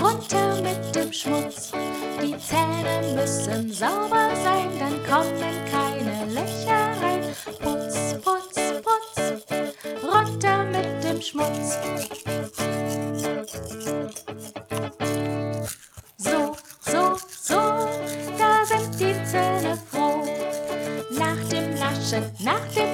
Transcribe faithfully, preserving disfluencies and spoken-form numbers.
runter mit dem Schmutz. Die Zähne müssen sauber sein, dann kommen keine Löcher rein. Putz, putz, putz, runter mit dem Schmutz. So, so, so, da sind die Zähne froh. Nach dem Naschen, nach dem